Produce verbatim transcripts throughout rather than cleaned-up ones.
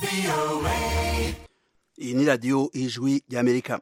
Iyi ni radiyo ijwi ry'Amerika.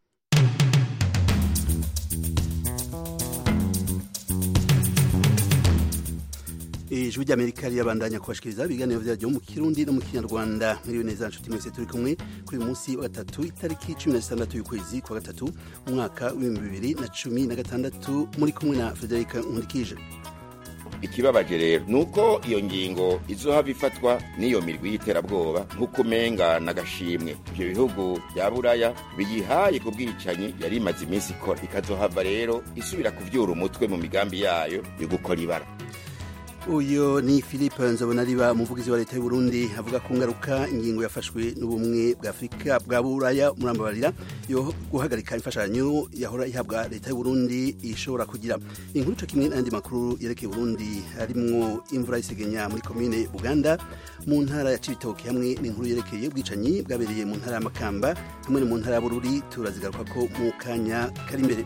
Ijwi ry'Amerika rirabandanya kubashikiriza ibiganiro vyaryo mu Kirundi no mu Kinyarwanda. Muri neza nshuti mwese turi kumwe kuri munsi wa gatatu itariki cumi na zitandatu y'ukwezi kwa gatatu umwaka w'ibihumbi bibiri na cumi na gatandatu, muri kumwe na Frederica Nkundikije. Ikibabaje rero nuko iyo ngingo izohava ifatwa n'iyo mirwi y'iterabwoba nk'uko umenga n'agashimwe ivyo bihugu bya Buraya biyihaye ku bwicanyi yari imaze iminsi ikora, ikazohava rero isubira kuvyura umutwe mu migambi yayo yo gukora ibara. Uyo ni Philippe Nzobonariba, umuvugizi wa leta y'u Burundi, avuga ku ngaruka ingingo yafashwe n'ubumwe bwa Afrika bwa Buraya murambabarira yo guhagarika imfashanyo yahora ihabwa leta y'u Burundi ishobora kugira. Inkuru cyo kimwe n'andi makuru yerekeye Burundi harimwo imvura isegenya muri commune Buganda mu ntara ya Cibitoke, hamwe n'inkuru yerekeye ubwicanyi bwabereye mu ntara ya Makamba hamwe no mu ntara ya Bururi, turazigaruka ko mu kanya kari imbere.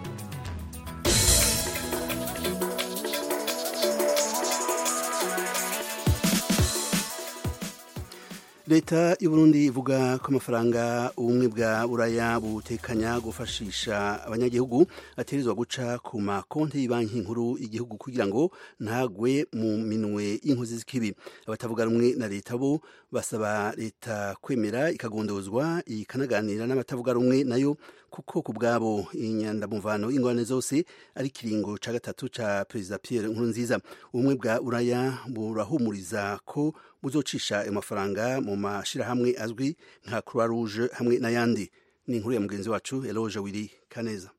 Leta y'u Burundi ivuga ko amafaranga ubumwe bwa Buraya butekanya gufashisha abanyagihugu ategerezwa guca ku makonti y'banki nkuru y'igihugu kugira ngo ntagwe mu minwe y'inkozi z'ikibi. Abatavuga rumwe na leta bo basaba leta kwemera ikagondozwa ikanaganira n'abatavuga rumwe nayo, kuko ku bwabo inyandamuvano y'ingorane zose ari kiringo ca gatatu ca Perezida Pierre Nkurunziza. Ubumwe bwa Buraya burahumuriza ko buzocisha ayo mafaranga mu mashirahamwe azwi nka Croix Rouge hamwe n'ayandi. Ni inkuru ya mugenzi wacu Eloge Wili Kaneza.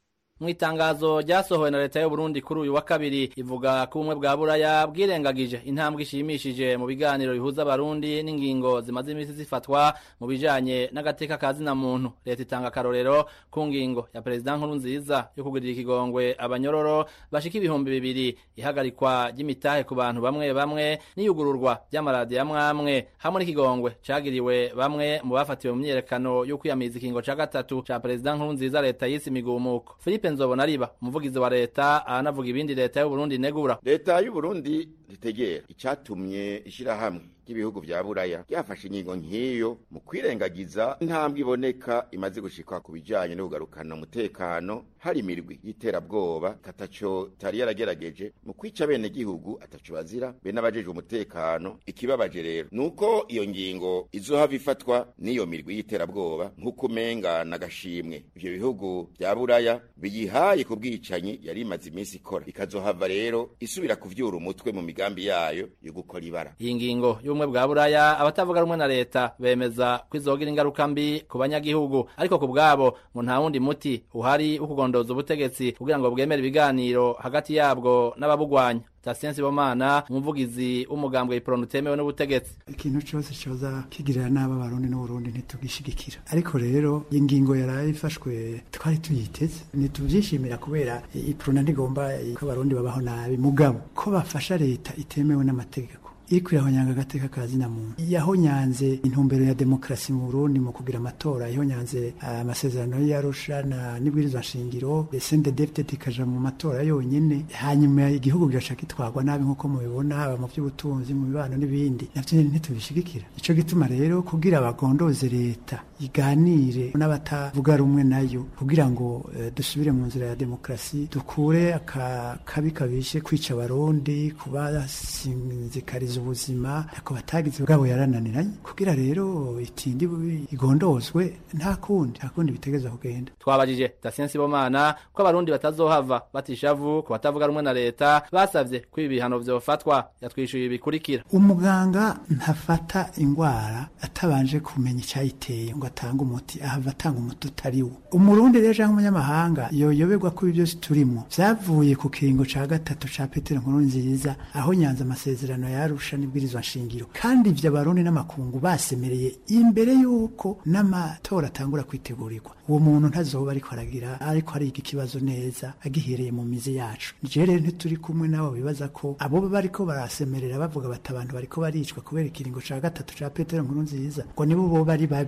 Mwitangazo ryasohowe na leta y'u Burundi kuri uyu wa kabiri ivuga ko ubumwe bwa Buraya bwirengagije intambwe ishimishije mu biganiro bihuza abarundi n'ingingo zimaze imisi zifatwa mu bijanye n'agateka kazina muntu. Leta itanga akarorero ku ngingo ya Perezida Nkurunziza yo kugirira ikigongwe abanyororo bashika ibihumbi bibiri, ihagarikwa ry'imitahe ku bantu bamwe bamwe n'iyugururwa ry'amaradiyo amwamwe, hamwe n'ikigongwe cagiriwe bamwe mu bafatiwe mu myiyerekano yo kwiyamiriza ikingo ca gatatu ca Perezida Nkurunziza leta yise imigumuko. Philippe Nzobonariba, umuvugizi wa leta, anavuga ibindi leta y'u Burundi negura. Leta y'u Burundi ritegera icatumye ishirahamwe ry'ibihugu vya Buraya ryafashe ingingo nk'iyo mu kwirengagiza intambwe iboneka imaze gushikwa ku bijanye no kugarukana umutekano hari imirwi y'iterabwoba kataco tari yaragerageje mu kwica bene gihugu ataco bazira be n'abajejwe umutekano. Ikibabaje rero nuko iyo ngingo izohava ifatwa n'iyo mirwi y'iterabwoba nk'uko umenga n'agashimwe ivyo bihugu vya Buraya biyihaye ku bwicanyi yari imaze iminsi ikora, ikazohava rero isubira kuvyura umutwe mu migambi yayo yo gukora ibara. Iyi ngingo y'ubumwe bwa Buraya abatavuga rumwe na leta bemeza ko izogira ingaruka mbi ku banyagihugu, ariko ku bwabo ngo nta wundi muti uhari wo kugondoza ubutegetsi kugira ngo bwemere ibiganiro hagati yabwo n'ababugwanya. Tasien Sibomana, umuvugizi w'umugambwe ipronu temewe n'ubutegetsi: ikintu cyose cyoza kigirira naba abarundi n'uburundi ntitugishigikira, ariko rero ingingo yaraye ifashwe twari tuyiteze ntituvyishimira kubera ipronu ntigomba ko abarundi babaho nabi, mugabo ko bafasha leta itemewe n'amategeko iko yahonyanga agateka kazina muntu, yahonyanze intumbero ya demokrasi mu Burundi mu kugira amatora, yahonyanze amasezerano y'Arusha na nibwirizwa nshingiro, desende deputy kaja mu matora yonyene, hanyuma igihugu giraca kitwagwa nabi nkuko mubibona, haba mu by'ubutunzi, mu bibano n'ibindi. Navyo ntitubishigikira. Ico gituma rero kugira abagondoze leta iganire n'abatavuga rumwe nayo kugira ngo uh, dusubire mu nzira ya demokrasi, dukure akabi kabishe kwica abarundi, kubasinzikariza ubuzima ako batagize bwabo yarananiranye, kugira rero itindi igondozwe nta kundi nta kundi bitegeza kugenda. Twabajije Tasien Sibomana ko abarundi batazohava batishavu ku batavuga rumwe na leta, basavye ko ibi bihano vyofatwa. Yatwishuye ibikurikira: umuganga ntafata ingwara atabanje kumenya icyayiteye ngo atanga umuti, ahava atanga umuti utariwo. Umurundi rero cyangwa umunyamahanga yoyoberwa ko ibyo turimo vyavuye ku kiringo ca gatatu ca Petero Nkurunziza aho nyanza amasezerano yarusha nibwirizwa nshingiro, kandi ivyo abarundi n'amakungu basemereye imbere yuko n'amatora atangura kwitegurirwa. Uwo muntu ntazoba ariko aragira ariko ari iki kibazo neza agihereye mu mizi yacu. Je rero ntituri kumwe nabo bibaza ko abo bariko barasemerera bavuga bati abantu bariko baricwa kubera ikiringo ca gatatu ca Petero Nkurunziza ngo nibo bo bari babi. Uwo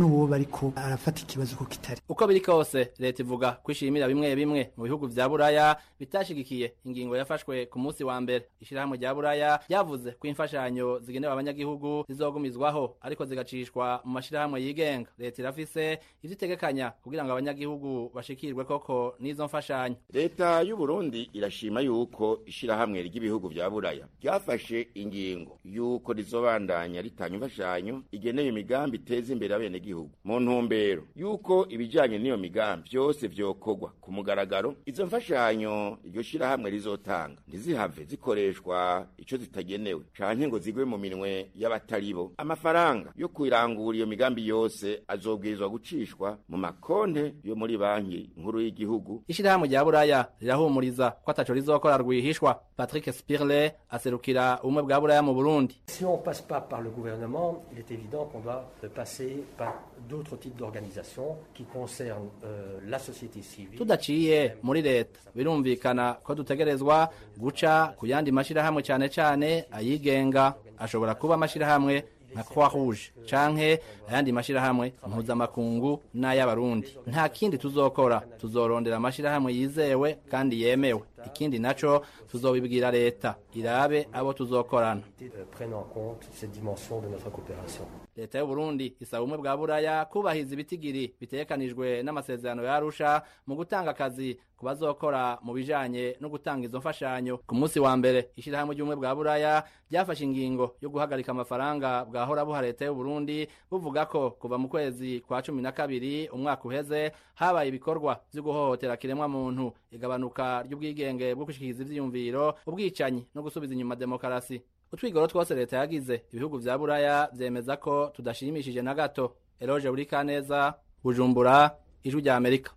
n'uwo bariko arafata ikibazo ko kitari. Uko biri kose leta ivuga kwishimira bimwe bimwe mu bihugu vya Buraya bitashigikiye ingingo yafashwe ku munsi wa mbere. Ishirahamwe rya Buraya yavuze ko imfashanyo zigenewe abanyagihugu zizogumizwaho ariko zigacishwa mu mashirahamwe yigenga. Leta irafise ivyitegekanya kugira ngo abanyagihugu bashikirwe koko n'izo mfashanyo. Leta y'u Burundi irashima yuko ishirahamwe ry'ibihugu vya Buraya ryafashe ingingo yuko rizobandanya ritanga imfashanyo igenewe imigambi iteza imbere abene gihugu mu ntumbero yuko ibijanye n'iyo migambi byose vyokorwa ku mugaragaro. Izo mfashanyo iryo shirahamwe rizotanga ntizihave zikoreshwa ico zitagenewe canke ngo zigwe mu minwe y'abataribo. Amafaranga yo kwirangura iyo migambi yose azobwirizwa gucishwa mu makonte yo muri banki nkuru y'igihugu. Ishirahamwe rya Buraya rirahumuriza ko ataco rizokora rwihishwa. Patrick Spirle aserukira ubumwe bwa Buraya mu Burundi. Si on passe pas par le gouvernement, il est évident qu'on doit passer par d'autres types d'organisations qui concernent euh, la société civile. Tudaciye muri leta birumvikana ko dutegerezwa guca ku yandi mashirahamwe cyane cyane ayigenga, ashobora kuba amashirahamwe nka Croix Rouge canke ayandi mashirahamwe mpuzamakungu n'ay'abarundi. Nta kindi tuzokora, tuzorondera amashirahamwe yizewe kandi yemewe. Ikindi naco tuzobibwira leta irabe abo tuzokorana. Prenne en compte cette dimension de notre coopération. Leta y'u Burundi isaba ubumwe bwa Buraya kubahiza ibitigiri bitekanijwe n'amasezerano ya Arusha mu gutanga akazi ku bazokora mu bijanye no gutanga izo mfashanyo. Ku munsi wa mbere ishirahamwe ry'ubumwe bwa Buraya ryafashe ingingo yo guhagarika amafaranga bwahora buha leta y'u Burundi buvuga ko kuva mu kwezi kwa cumi na kabiri umwaka uheze habaye ibikorwa vyo guhohotera kiremwa muntu, igabanuka ry'ubwigenge bwo gushikiriza ivyiyumviro, ubwicanyi no gusubiza inyuma demokarasi. Utwigoro twose leta yagize ibihugu vya Buraya vyemeza ko tudashimishije na gato. Eloge Burikaneza, Bujumbura, Ijwi rya Amerika.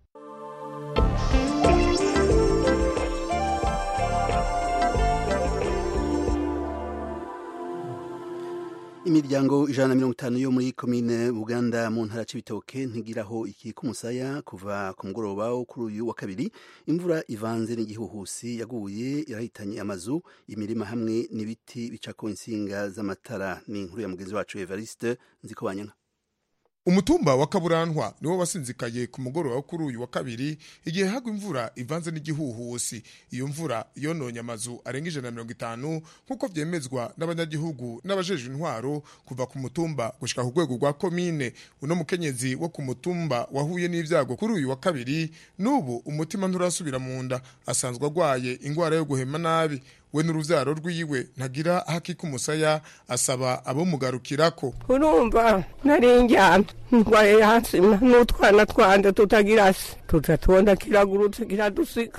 Imiryango ijana na mirongo itanu yo muri komine Buganda mu ntara c'Ibitoke ntigiraho iki kumusaya kuva ku mugoroba wo kuri uyu wa kabiri. Imvura ivanze n'igihuhusi yaguye irahitanye amazu, imirima hamwe n'ibiti bicako insinga z'amatara. Ni inkuru ya mugenzi wacu Evariste Nzikobanyana. Umutumba wa Kaburantwa niwo wasinzikaye ku mugoroba kuri uyu wa kabiri igihe hagwa imvura ivanze n'igihuhusi. Iyo mvura yononye amazu arenga ijana na mirongo itanu nkuko vyemezwa n'abanyagihugu n'abajejwe intwaro kuva ku mutumba gushika ku rwego rwa komine. Uno mukenyezi wo ku mutumba wahuye n'ivyago kuri uyu wa kabiri, nubu umutima nturasubira mu nda, asanzwe agwaye ingwara yo guhema nabi. We n'uruvyaro rwiwe ntagira haki kumusaya, asaba abo mugarukirako. Urumva narinjyana ndwaye hasi n'utwana twande tutagira se, tutatubona kiragurutse kiradusika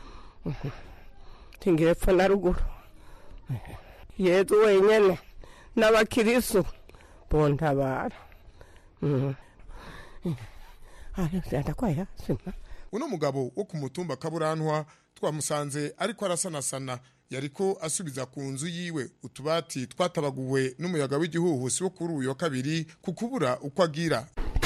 tingire pfa na ruguru. Yezu wenyene n'abakirisu bontabara. Ndakwaye hasi. Uno mugabo wo ku mutumba Kaburantwa twamusanze ariko arasanasana, yariko asubiza ku nzu yiwe utubati twatabaguwe n'umuyaga w'igihuhusi wo kuri uyu wa kabiri kukubura uko agira.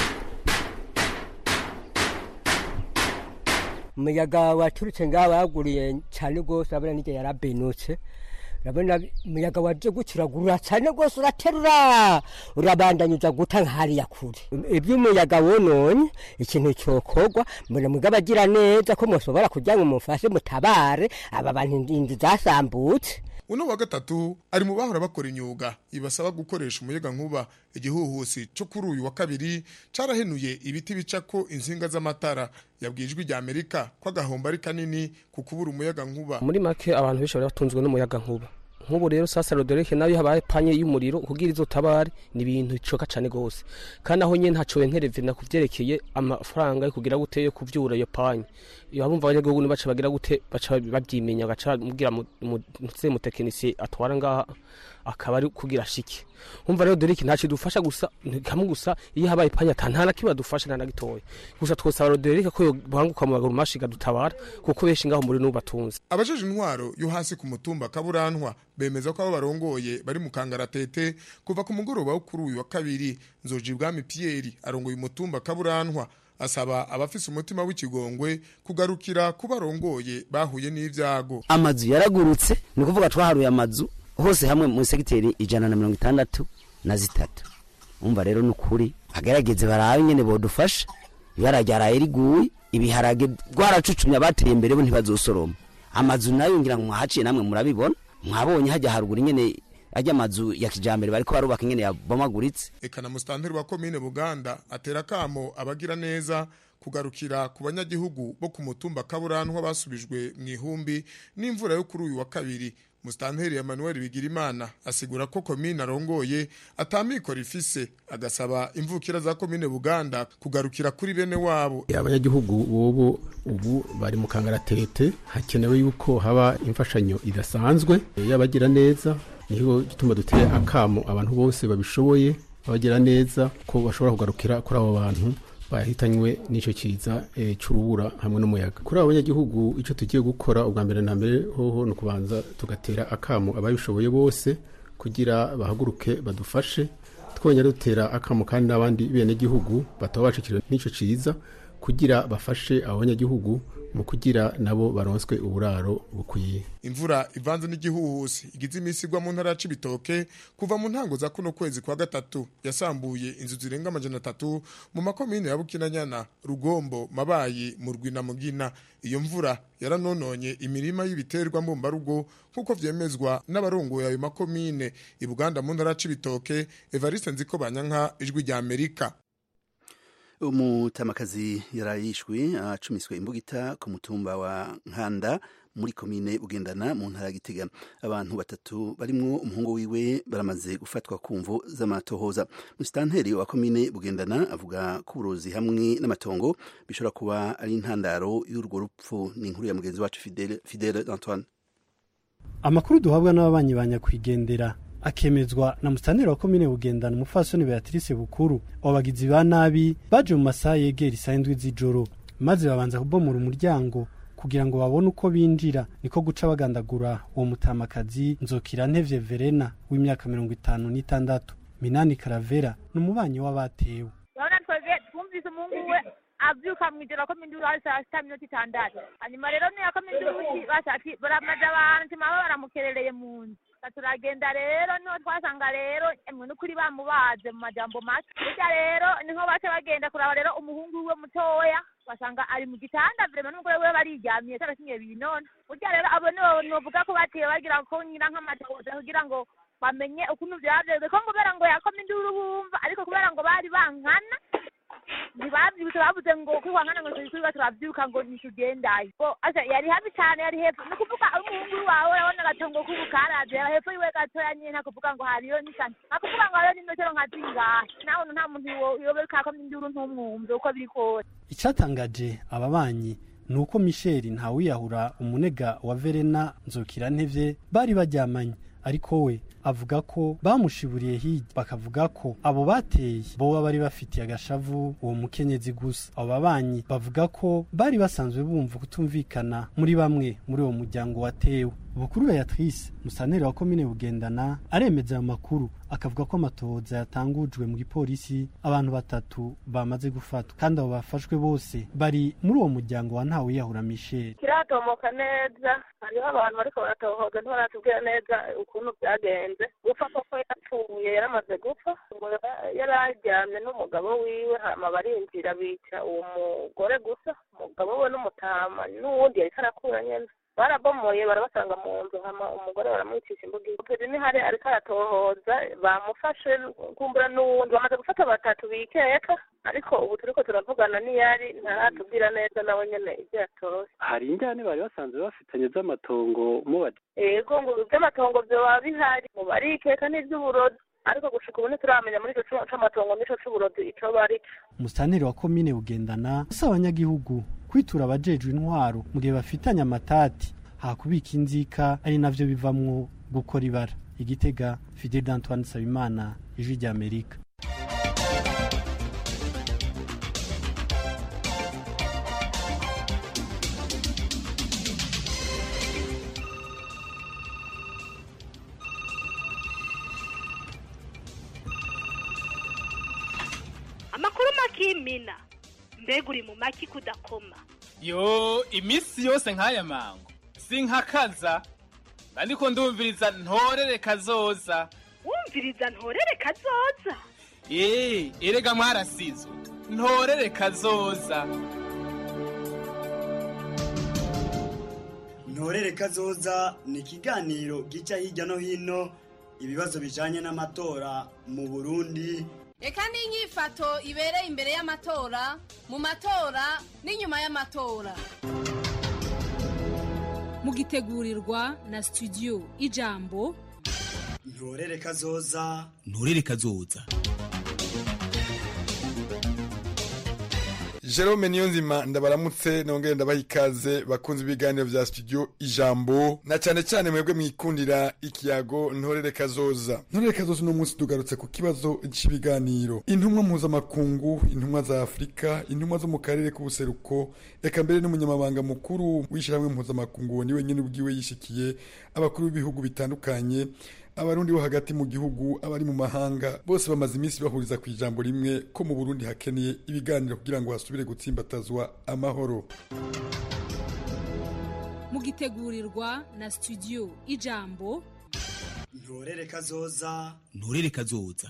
Umuyaga waturutse ngaho baguriye cyane gose, abana nige yarabenutse. Urabona umuyaga waje gukiragurura cyane gose, uraterura urabandanyuza guta nkari yakure. Iby'umuyaga wononye ikintu cyokorwa, mbona mugaba agira neza ko mushobora kujya mu mufashe mutabare aba bantu indi zasambutse. Uno wa gatatu ari mu bahora bakora imyuga ibasaba gukoresha umuyaga nkuba. Igihuhusi cyo kuri uyu wa kabiri carahenuye ibiti bicako insinga z'amatara. Yabwijwe rya Amerika ko agahomba ari kanini kukubura umuyaga nkuba. Muri make abantu bishobora batunzwe n'umuyaga nkuba. Nkubu rero sasa Roderike nayo habaye panye y'umuriro kugira izo tabare ni ibintu icoka cyane gose. Kandi aho nyene ntaco wentereve na kuvyerekeye amafaranga yo kugira guteye kuvyura iyo panye. Iyo abumva abanyagihugu ni baca bagira gute baca babyimenya gaca mugira mutse mu technicien atwara ngaha akaba ari kugira shiki. Umva rero Roderike ntaco dufasha gusa kamwe gusa iyo habaye panye atantana kiba dufasha nana gitoye. Gusa twosaba Roderike ko banguka mu baguru mashiga dutabara kuko beshi ngaho muri n'ubatunze. Abajeje intwaro yo hasi ku mutumba Kaburantwa bemeza ko abo barongoye bari mu kangaratete kuva ku mugoroba wo kuri uyu wa kabiri. Nzojibwami Pierre arongoye umutumba Kaburantwa asaba abafise umutima w'ikigongwe kugarukira kubarongoye bahuye n'ivyago. Amazu yaragurutse, ni kuvuga twaharuye amazu hose hamwe mu sekiteri ijana na mirongo itandatu na zitatu. umva rero nukuri agerageze barabe nyene bodufasha ibarajyaraye riguye ibiharage rwaracucumye abateye imbere bo ntibazosoroma amazu nayo ngira ngo mwahaciye namwe murabibona mwabonye hajya haruguru nyene ajya amazu ya kijambere bariko barubaka ingene yabomaguritse. Eka na mustanteri wa komine Buganda atera kamo abagira neza kugarukira ku banyagihugu bo ku mutumba Kaburantwa basubijwe mu ihumbi n'imvura yo kuri uyu wa kabiri. Mustanteri Emmanuel Bigirimana asigura ko komine arongoye atamikora ifise agasaba imvukira za komine Buganda kugarukira kuri bene wabo. Abanyagihugu bobo ubu bari mu kangaratete, hakenewe yuko haba imfashanyo idasanzwe y'abagira neza, niho gituma duteye akamo abantu bose babishoboye abagira neza ko bashobora kugarukira kuri abo bantu bahitanywe n'ico kiza e, c'urubura hamwe n'umuyaga. Kuri abo banyagihugu ico tugiye gukora ubwa mbere na mbere hoho no kubanza tugatera akamo ababishoboye bose kugira bahaguruke badufashe, twongera dutera akamo kandi n'abandi bene gihugu bataba bacikira n'ico kiza kugira bafashe abo banyagihugu mu kugira nabo baronswe uburaro bukwiye. Imvura ivanze n'igihuhusi igize imisigwa mu ntara c'ibitoke kuva mu ntango za kuno kwezi kwa gatatu yasambuye inzu zirenga amajana atatu mu makomine ya Bukinanyana, Rugombo, Mabayi, Murwi na Mugina. Iyo mvura yaranononye imirima y'ibiterwa mbumbarugo kuko vyemezwa n'abarongoye ayo makomine. I Buganda mu ntara c'ibitoke, Evariste Nzikobanyanka, Ijwi rya Amerika. Umutamakazi yarayishwe acumiswe imbugita ku mutumba wa Nkanda muri komine Bugendana mu ntara ya Gitega. Abantu batatu barimwo umuhungu wiwe baramaze gufatwa kumvo z'amatohoza. Mustanteri wa komine Bugendana avuga ko uburozi hamwe n'amatongo bishobora kuba ari intandaro y'urwo rupfu. Ni inkuru ya mugenzi wacu Fidele Fidele Antoine. Amakuru duhabwa n'ababanyi banyakwigendera akemezwa na mustanteri wa komine Bugendana umufasoni Beatrice Bukuru. Abagizi ba nabi baje mu masaha yegera isandwi z'ijoro maze babanza kubomora umuryango kugira ngo babone uko binjira, niko guca bagandagura uwo mutamakazi Nzokirantevye Verena w'imyaka mirongo itanu n'itandatu. Minani Karavera n'umubanyi w'abatewe. Urabona twebwe twumvise umungu we avyuka mw'ijoro ko minduru hari saa sita minota itandatu, hanyuma rero niyo ko minduru bashati baramaze abantu mama baramukerereye mu nzu. Turagenda rero niho twasanga rero emwe n'ukuri bamubaze mu majambo make. Burya rero niho bace bagenda kuraba rero umuhungu we mutoya basanga ari mu gitanda vrema n'umugore we bariryamiye cyarakinye binone. Burya rero abo nibo novuga ko batiye bagira ko nyina nk'amatohoza kugira ngo bamenye ukuntu byavye ko ngobera ngo yakoma induru bumva, ariko kubera ngo bari bankana ntibavyibutse bavuze ngo kwiwangana ngo turi turavyuka ngo nishugendaye. Bo asa yari habi cyane, yari hepfo no kuvuga umuhungu wawe urabona gatongo kubukaraje hepfo yiwe gatoya nyine kuvuga ngo hariyo nisani akuvuga ngo hariyo n'imetero nka zingahe, naho nta muntu yobereka ko induru ntumwumve uko biri kose. Icatangaje ababanyi nuko Michel Ntawiyahura umunega wa Verena Nzokirantevye bari bajyamanye, ariko we avuga ko bamushiburiye hirya bakavuga ko abo bateye bo bari bafitiye agashavu uwo mukenyezi gusa. Abo babanyi bavuga ko bari basanzwe bumva kutumvikana muri bamwe muri uwo muryango watewe. Bukuru Beatrice mustanteri wa komine Bugendana aremeza amakuru akavuga ko amatohoza yatangujwe mu gipolisi, abantu batatu bamaze gufatwa kandi abo bafashwe bose bari muri uwo muryango wa Ntawiyahura Michel. Kiratomoka neza, hariho abantu bariko baratohoga ntibaratubwira neza ukuntu byagenze. Gupfa koko yapfuye yaramaze gupfa, ngo yararyamye n'umugabo wiwe hama barinjira bica uwo mugore gusa, umugabo we n'umutama n'uwundi yariko arakura nyene barabomoye barabasanga mu nzu hama umugore baramwicisha imbuga. Pedi ni hari ariko aratohoza bamufashe kumbura n'uwundi bamaze gufata batatu bikeka, ariko ubu turiko turavugana niyari ntaratubwira neza nawe nyene ivyo yatoye. Hari injyane bari basanzwe bafitanye z'amatongo mubaje? Ego ngo ivy'amatongo vyoba bihari mu barikeka n'ivy'uburozi, ariko gushika ubu ntituramenya muri ico c'amatongo n'ico c'uburozi ico bari. Mustanteri wa komine Bugendana asaba abanyagihugu kwitura abajejwe intwaro mu gihe bafitanye amatati hakubika inzika ari navyo bivamwo gukora ibara. Igitega, Fidel Antoine Sabimana, Ijwi rya Amerika. Amakuru makimina mbega uri mu maki kudakoma. Yo imisi yose nkaya mango sinkakaza ndiko ndumviriza ntorere kazoza. Wumviriza ntorere kazoza? Eh, erega mwarasizo ntorere kazoza. Ntorere kazoza ni ikiganiro gica hirya no hino ibibazo bijanye n'amatora mu Burundi. Eka n'inyifato ibereye imbere y'amatora, mu matora n'inyuma y'amatora. Mugitegurirwa na studio Ijambo. Ntorere kazoza. Ntorere kazoza. Jerome Niyonzima ndabaramutse nongere ndabaha ikaze bakunze ibiganiro vya studio Ijambo na cyane cyane mwebwe mwikundira ikiyago Ntorere kazoza. Ntorere kazoza no munsi tugarutse ku kibazo cy'ibiganiro. Intumwa mpuzamakungu, intumwa za Afrika, intumwa zo mu karere k'ubuseruko, eka mbere n'umunyamabanga mukuru w'ishiramwe mpuzamakungu niwe nyene ubwiwe yishikiye abakuru b'ibihugu bitandukanye. Abarundi bo hagati mu gihugu abari mu mahanga bose bamaze iminsi bahuriza ku ijambo rimwe ko mu Burundi hakeneye ibiganiro kugira ngo hasubire gutsimbatazwa amahoro. Mugitegurirwa na studio Ijambo. Ntorere kazoza. Ntorere kazoza.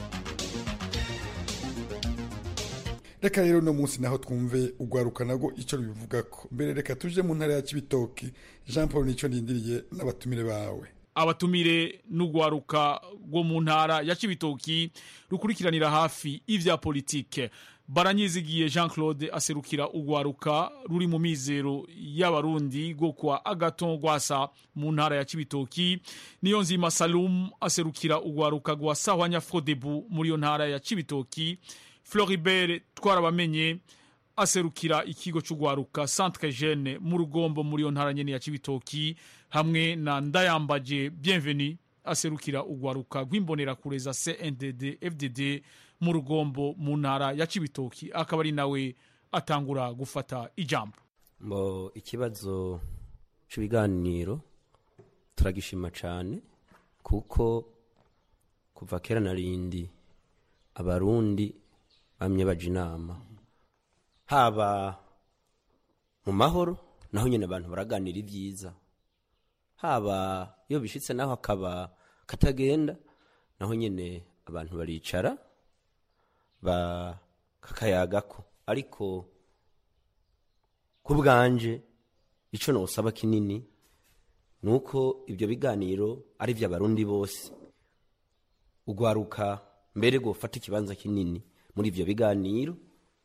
Reka rero no munsi naho twumve ugwaruka nago ico bivugako. Mbere reka tuje mu ntara ya Cibitoke. Jean Paul Nico ndindiriye n'abatumire bawe. Abatumire n'ugwaruka rwo mu ntara ya Cibitoki rukurikiranira hafi ivya politike. Baranyizigiye Jean Claude aserukira ugwaruka ruri mu mizero y'abarundi go kwa Agaton Gwasa mu ntara ya Cibitoki. Niyonzima Salum aserukira ugwaruka rwa Sahwanya Frodebu muri yo ntara ya Cibitoki. Floribert Twarabamenye aserukira ikigo c'ugwaruka Centre Jeune mu Rugombo muri yo ntara nyene ya Cibitoki, hamwe na Ndayambaje Bienvenue aserukira ugwaruka rw'imbonera kureza C N D D F D D mu Rugombo mu ntara ya Cibitoki. Akaba ari nawe atangura gufata ijambo. Mbo ikibazo cy'ibiganiro turagishima cyane kuko kuva kera narindi abarundi bamye baje inama haba mu mahoro naho nyene abantu baraganira ivyiza, haba iyo bishitse naho akaba katagenda naho nyene abantu baricara ba kakayagako. Ariko kubwanje ico no usaba kinini nuko ibyo biganiro ari vy'abarundi bose, ugwaruka mbere go fata ikibanza kinini muri ibyo biganiro,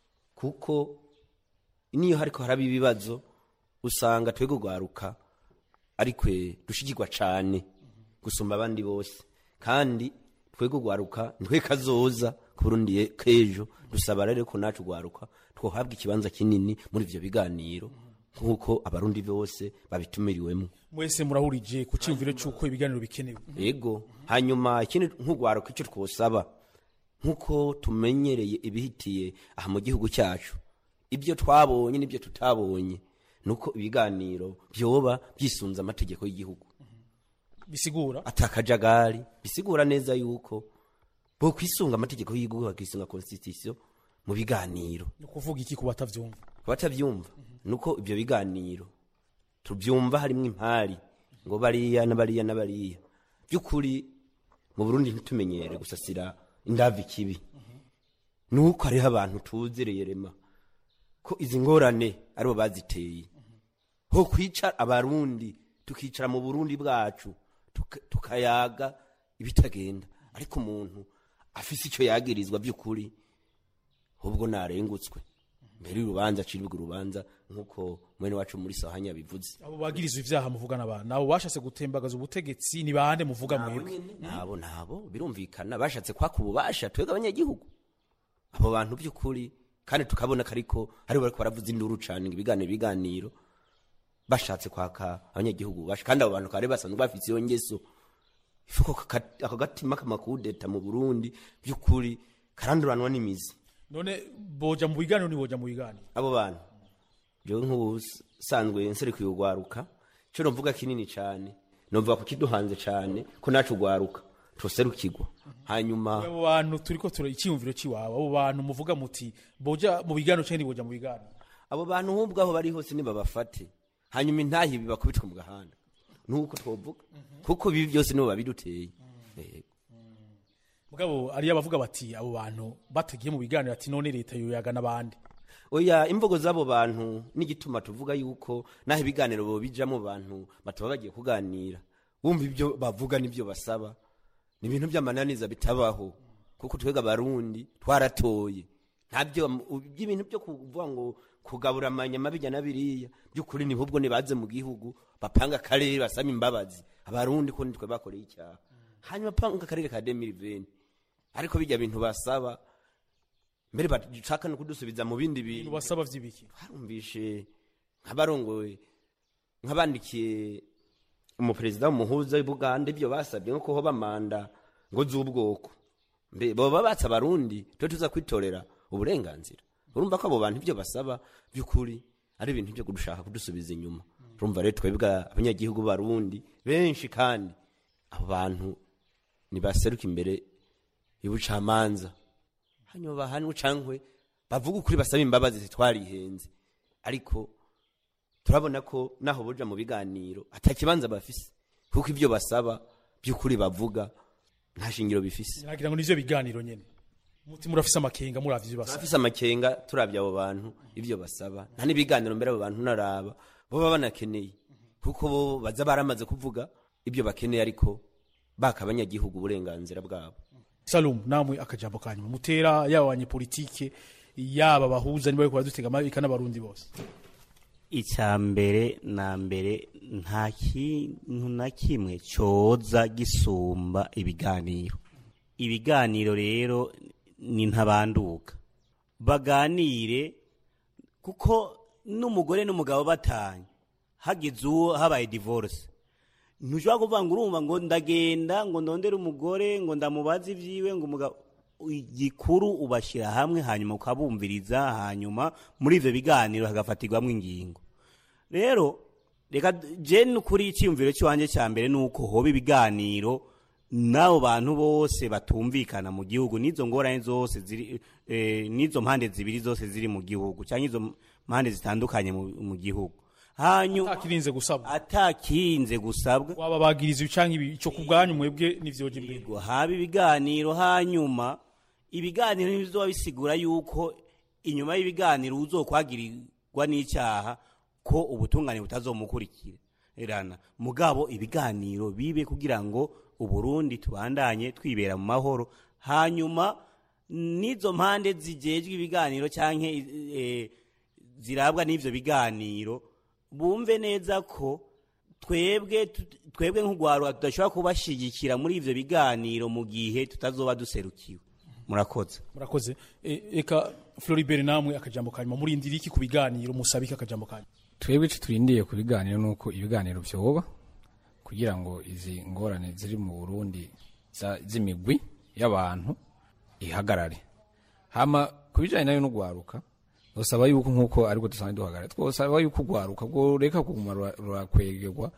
kuko niyo hariko harabi ibibazo usanga twego gwaruka arikwe dushigirwa cyane gusumba abandi bose, kandi twego gwaruka ntwe kazoza ku Burundi kejo. Dusaba rero ko nacu gwaruka twohabwa ikibanza kinini muri ivyo biganiro nkuko abarundi bose babitumiriwemo. Mwese murahurije ku cyumviro cyuko ibiganiro bikenewe. Yego, hanyuma ikindi nk'ugwaruka icyo twosaba nkuko tumenyereye ibihitiye aha mu gihugu cyacu, ibyo twabonye n'ibyo tutabonye, nuko ibiganiro byoba byisunza amategeko y'igihugu. Bisigura atakajagari, bisigura neza yuko bo kwisunga amategeko y'igihugu, bakisunga constitution mu biganiro. Nukuvuga iki kubatavyumva? Kubatavyumva nuko ibyo biganiro tubyumva harimo impari ngo bariya n'abariya n'abariya. Byukuri mu Burundi ntitumenyere gusasira indavi kibi. Nuko ari abantu tuzereye rema ko izi ngorane aribo baziteye. Ho kwica abarundi tukicara mu Burundi bwacu tukayaga ibitagenda, ariko umuntu afise icyo yagirizwa by'ukuri ubwo narengutswe mbere y'urubanza aciribwa urubanza nkuko mwene wacu muri Sahanya bivuze. Abo bagirizwa ivyaha muvugana abantu nabo bashase gutembagaza ubutegetsi ni bande muvuga mwebwe? Nabo nabo birumvikana bashatse kwaka ububasha twega abanyagihugu. Abo bantu by'ukuri kandi tukabona kariko ari bari baravuza induru cyane ibiganiro biganiro bashatse kwaka abanyagihugu basha, kandi abo bantu kare basanzwe bafite iyo ngeso. Ifuko ako gatima kamakudeta mu Burundi by'ukuri karanduranwa n'imizi. None boja mu biganiro ni boja mu biganiro abo bantu je nk'ubusanzwe nsere kuyugwaruka cyo novuga kinini cyane, novuga ko kiduhanze cyane ko nacu gwaruka tuserukirwa. Hanyuma abo bantu turiko tura icyumviro ciwabo, abo bantu muvuga muti boja mu biganiro cyane boja mu biganiro, abo bantu hubwo aho bari hose ni babafate, hanyuma intahi bibakubitwa mu gahanda nuko twovuga kuko bibi byose nibo babiduteye. mugabo ari abavuga bati abo bantu batagiye mu biganiro ati none leta yoyaga nabandi oya imvugo z'abo bantu n'igituma tuvuga yuko naho ibiganiro bo bijamo bantu bataba bagiye kuganira bumva ibyo bavuga n'ibyo basaba ni ibintu by'amananiza bitabaho kuko twega abarundi twaratoye ntabyo ibintu byo kuvuga ngo kugabura amanyama bijya nabiriya by'ukuri ni hubwo nibaze mu gihugu bapanga akarere basaba imbabazi abarundi ko nitwe bakoreye icyaha hanyuma panga akarere ka deux mille vingt ariko bijya bintu basaba mbere bashaka no kudusubiza mu bindi bintu basaba vy'ibiki harumvishe nk'abarongoye nk'abandikiye umuperezida w'umuhuza w'Buganda ibyo basabye nko hoba manda ngo z'ubwoko mbe boba batsa abarundi twe tuza kwitorera uburenganzira urumva ko abo bantu ibyo basaba by'ukuri ari ibintu byo kudushaka kudusubiza inyuma urumva rero twebwa abanyagihugu barundi benshi kandi abo bantu nibaseruka imbere y'ubucamanza hanyuma bahanwe cankwe bavuga ukuri basaba imbabazi zitwarihenze ariko turabona ko naho boja mu biganiro atakibanza bafise kuko ivyo basaba by'ukuri bavuga nta shingiro bifise nagira ngo nivyo biganiro nyene muti murafise amakenga muravye ivyo basaba bafise amakenga turavye abo bantu ivyo basaba nta nibiganiro mbere abo bantu naraba bo babanakeneye kuko bo baza baramaze kuvuga ibyo bakeneye ariko baka abanyagihugu uburenganzira bwabo. Salum namwe akajambo kanyu mutera yaba abanyepolitike yaba bahuza nibo ko dutega amabika n'abarundi bose. Icambere na mbere nta kintu na kimwe coza gisumba ibiganiro. Ibiganiro rero ni ntabanduka baganire kuko n'umugore n'umugabo batanye hagize uwo habaye divorce ntushobora kuvuga ngo urumva ngo ndagenda ngo ndondere umugore ngo ndamubaze ivyiwe ngo umugabo igikuru ubashira hamwe hanyuma ukabumviriza hanyuma muri ivyo biganiro hagafatirwamwo ingingo. Rero reka je n'ukuri icyumviro cy'wanje cya mbere nuko hoba ibiganiro nabo bantu bose batumvikana mu gihugu nizo ngorane zose ziri eh, nizo mpande zibiri zose ziri mu gihugu cyangwa izo mpande zitandukanye mu, mu gihugu hanyu atakirinze gusabwa atakinze gusabwa waba bagiriza ibicanka ibi cyo kubwanyu mwebwe nivyoje imbere haba ibiganiro hanyuma ibiganiro nizo bisigura yuko inyuma y'ibiganiro uzokwagirirwa n'icyaha ko ubutungane butazomukurikira erana mugabo ibiganiro bibe kugira ngo Uburundi tubandanye twibera mu mahoro hanyuma nizo mpande zijejwe ibiganiro cyanke e, zirabwa n'ivyo biganiro bumve neza ko twebwe twebwe nk'ugwarwa tudashobora kubashigikira muri ivyo biganiro mu gihe tutazoba duserukiwe. Murakoze murakoze eka Floribert namwe akajambo kanyuma muri indiri iki ku biganiro musabika akajambo kanyuma. Twebwe turindiye ku biganiro nuko ibiganiro vyoba kugira ngo izi ngorane ziri mu Burundi z'imigwi y'abantu ihagarare hama kubijanye nayo n'ugwaruka usaba yuko nkuko ariko dusanzwe duhagarara twosaba yuko ugwaruka bwo reka kuguma rurakwegerwa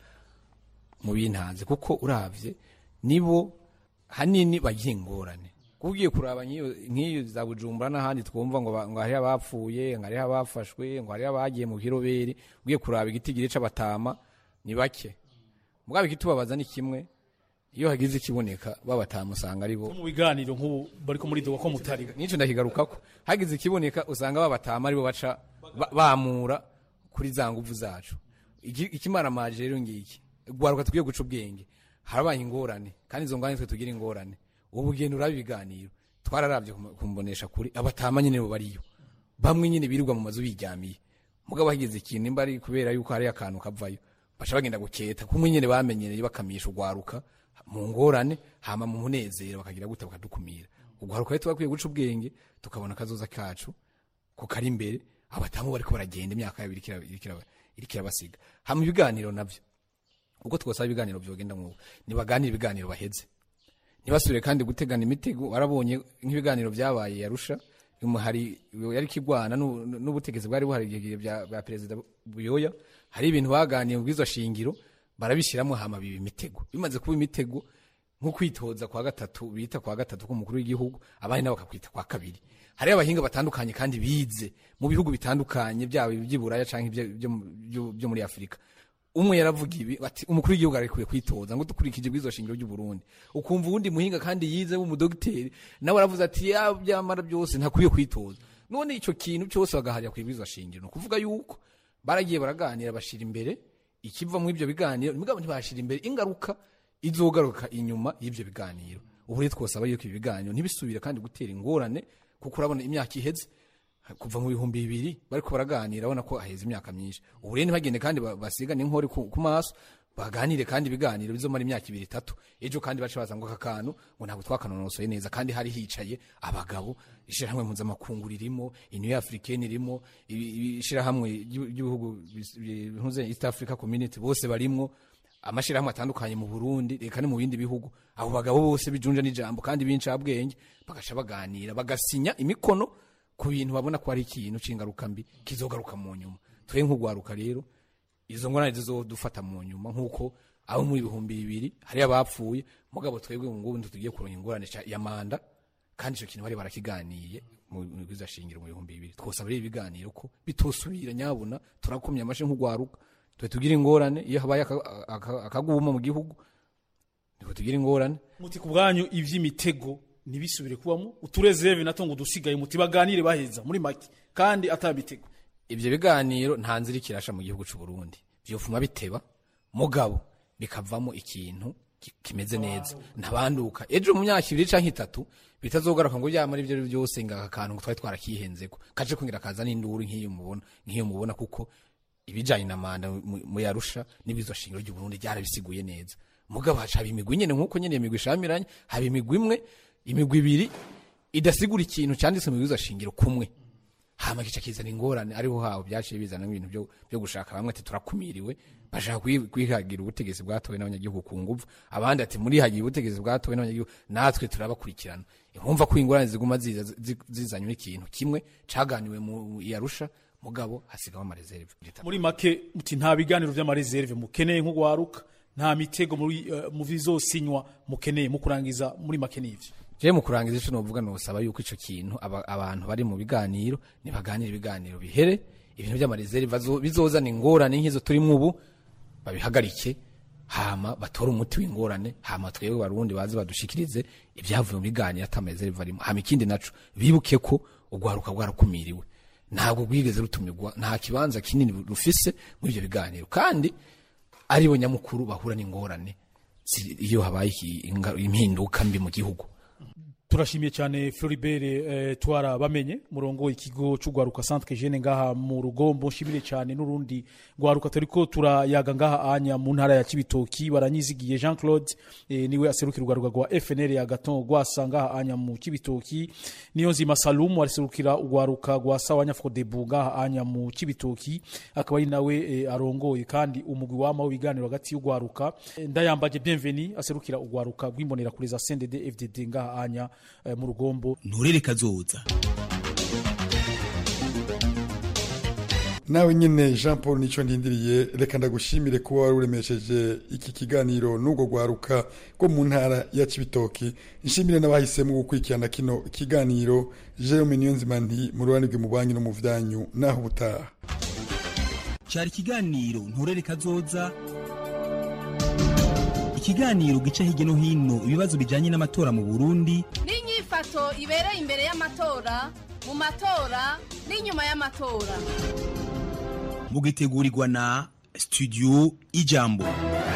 mu bintanze kuko uravye nibo hanini bagiye ingorane kugiye kuraba nk'iyo za Bujumbura n'ahandi twumva ngo ngo hari abapfuye ngo hari abafashwe ngo hari abagiye mu kiroberi ugiye kuraba igitigire c'abatama ni bake mugabe kitubabaza ni kimwe iyo hagize ikiboneka babatama usanga ari bo mu biganiro nk'ubu bariko muri dowa ko mutari nico ndakigarukako hagize ikiboneka usanga babatama ari bo baca bamura kuri za nguvu zacu ikimara maje rero ngiki gwaruka tugiye guca ubwenge harabaye ingorane kandi izo ngorane twe tugira ingorane ubu genda urabe ibiganiro twararavye kumbonesha kuri abatama nyene bo bariyo bamwe nyene birirwa mu mazu bijyamiye mugabo hagize ikintu imbari kubera yuko hari akantu kavayo basha bagenda guketa kumwe nyene bamenyereye bakamisha ugwaruka mu ngorane hama mu munezero bakagira gute bakadukumira ugwaruka rero twakwiye guca ubwenge tukabona kazoza kacu ko kari imbere abatamu bariko baragenda imyaka yabiri irikira irikira basiga hama ibiganiro navyo uko twosaba ibiganiro byogenda mu nibaganira ibiganiro baheze nibasubire kandi gutegana imitego warabonye nk'ibiganiro byabaye yarusha hari yari kigwana n'ubutegezi bwari buhari bya bya president Buyoya hari ibintu baganiye mu bwizo shingiro barabishiramo hama bibi imitego bimaze kuba imitego nko kwitoza kwa gatatu bita kwa gatatu ko mukuru w'igihugu abandi nabo bakakwita kwa kabiri hari abahinga batandukanye kandi bize mu bihugu bitandukanye byabo by'iburaya canke byo byo muri Afrika umwe yaravuga ibi ati umukuru w'igihugu arekuye kwitoza ngo dukurikije bw'izo shingiro ry'u Burundi ukumva uwundi muhinga kandi yize w'umudogiteri nawe aravuze ati ya byamara byose ntakwiye kwitoza none ico kintu cyose bagaharya kwibwiza shingiro no kuvuga yuko baragiye baraganira bashira imbere ikiva mu ivyo biganiro mugabo ntibashira imbere ingaruka izogaruka inyuma y'ivyo biganiro ubu rero twosaba yuko ibi biganiro ntibisubire kandi gutera ingorane kuko urabona imyaka iheze kuva mu bihumbi bibiri bariko baraganira abona ko aheze imyaka myinshi ubu rero ntibagende kandi basiga n'inkori ku maso baganire kandi ibiganiro bizomara imyaka ibiri itatu ejo kandi bace baza ngo akakantu ngo ntabwo twakanonosoye neza kandi hari hicaye abagabo ishirahamwe mpuzamakungu ririmo Union Africaine irimo ishirahamwe ry'ibihugu bihuze East Africa Community bose barimwo amashirahamwe atandukanye mu Burundi reka no mu bindi bihugu abo bagabo bose bijunja n'ijambo kandi bincabwenge bagasha baganira bagasinya imikono ku bintu babona ko ari ikintu cingaruka mbi kizogaruka mu nyuma twe nk'ugwaruka rero izo ngorane zizodufata mu nyuma nkuko abo muri bihumbi bibiri hari abapfuye mugabo twebwe ngo ngo tugiye kuronka ingorane ya manda kandi ico kintu bari barakiganiye mu biza shingiro mu bihumbi bibiri twosaba rero ibiganiro ko bitosubira nyabona turakomye amashe nk'ugwaruka twe tugira ingorane iyo habaye akaguma mu gihugu niko tugira ingorane muti kubwanyu ivy'imitego nibisubire kubamo uturezerve natongo dusigaye muti baganire baheza muri make kandi atabitego ivyo biganiro nta nzira kirasha mu gihugu c'u Burundi vyofuma biteba mugabo bikavamo ikintu kimeze neza ntabanduka ejo mu myaka ibiri canke itatu bitazogaruka ngo byamara ivyo byose ngaka kantu twari twarakihenzeko kaje kungira kaza n'induru nk'iyo mubona nk'iyo mubona kuko ibijanye na manda mu Yarusha nibizo shingiro ry'u Burundi byarabisiguye neza mugabo haca imigwi nyene nkuko nyene imigwi shamiranye haba imigwi imwe imigwi ibiri idasigura ikintu cyanditse mu bizo shingiro kumwe hama kica kizana ingorane ariho hawo byaciye bizana ibintu byo byo gushaka bamwe ati turakumiriwe bashaka kwihagira ubutegetsi bwatowe n'abanyagihugu ku nguvu abandi ati muri hagiye ubutegetsi bwatowe n'abanyagihugu natwe turabakurikirana ihumva ko ingorane ziguma zizanywe n'ikintu kimwe caganiwe mu Yarusha mugabo hasigaho amareserve muri make muti nta biganiro vy'amareserve mukeneye nk'ugwaruka nta mitego muri uh, mu bizosinywa mukeneye mu kurangiza muri make n'ivyo je mu kurangiza ico novuga no saba yuko ico kintu aba, abantu bari mu biganiro ni baganira ibiganiro bihere ibintu by'amareserve bizozana ingorane nk'izo turi mu ubu babihagarike hama batora umuti w'ingorane hama twebwe barundi bazi badushikirize ibyavuye mu biganiro atamereserve barimo hama ikindi naco bibuke ko ugwaruka gwarakumiriwe ntabwo gwigeze rutumirwa nta kibanza kinini rufise muri ibyo biganiro kandi aribo nyamukuru bahura n'ingorane iyo habaye impinduka mbi mu gihugu turashimiye cyane Floribert eh, twara bamenye murongo ikigo cy'ugwaruka Centre Jeune ngaha mu Rugombo shimire cyane n'urundi gwaruka turiko turayaga ngaha anya mu ntara ya Kibitoki baranyizigiye Jean Claude eh, niwe aserukira ugwaruka gwa F N L ya Gaton gwasanga anya mu Kibitoki niyo nzima Salum aserukira ugwaruka gwa Sawanya Frodebu ngaha anya mu Kibitoki akaba ari nawe eh, arongoye kandi umugwi wama w'ibiganiro hagati y'ugwaruka eh, ndayambaje bienvenue aserukira ugwaruka gw'imbonera kuri za C N D D F D D ngaha anya Uh, mu Rugombo nturere kazoza nawe nyine Jean Paul nico ndindiriye reka ndagushimire kuba wari uremesheje iki kiganiro n'ubwo gwaruka ko mu ntara ya Kibitoki nshimire n'abahisemo gukurikirana kino kiganiro Jerome Niyonzima nti mu rubanirwe mu banki no mu vyanyu naho butaha cyari kiganiro nturere kazoza ikiganiro gica hirya no hino ibibazo bijanye n'amatora mu Burundi n'inyifato ibereye imbere y'amatora mu matora n'inyuma y'amatora mugitegurirwa na Studio Ijambo.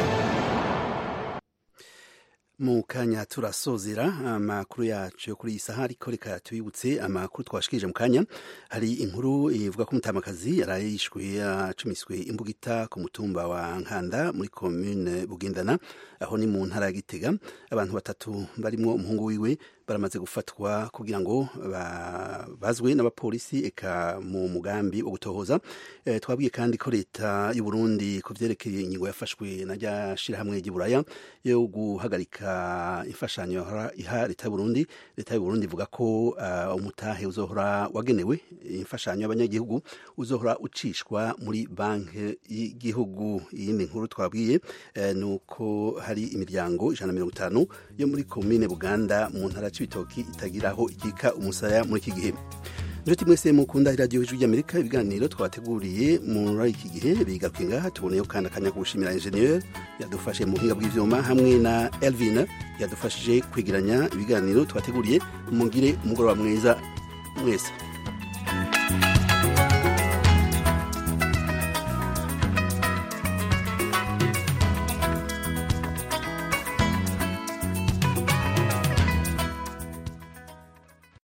Mu kanya turasozera amakuru yacu yo kuri iyi saha ariko reka tuyibutse amakuru twashikije mu kanya hari inkuru ivuga ko umutamakazi yarayishwe yacumiswe imbugita ku mutumba wa Nkanda muri commune Bugendana aho ni mu ntara ya Gitega abantu batatu barimo umuhungu wiwe baramaze gufatwa kugira ngo bazwe n'abapolisi eka mu mugambi wo gutohoza e, twabwiye kandi ko leta y'u Burundi ku vyerekeye ingingo yafashwe na rya shirahamwe ry'Iburaya yo guhagarika imfashanyo iha leta y'u Burundi leta y'u Burundi ivuga ko uh, umutahe uzohora wagenewe imfashanyo y'abanyagihugu uzohora ucishwa muri banki y'igihugu. Iyindi nkuru twabwiye uh, nuko hari imiryango ijana na mirongo itanu yo muri commune Buganda mu ntara Cibitoki itagiraho ikika umusaya muri iki gihe. Njoti mwese mukunda radio y'Ijwi ry'Amerika ibiganiro twabateguriye muri iki gihe bigaruke ngaha tuboneyo kandi akanya kugushimira ingenieur yadufashe mu buhinga bw'ivyuma hamwe na Elvin yadufashije kwigiranya ibiganiro twateguriye mugire umugoroba mwiza mwese.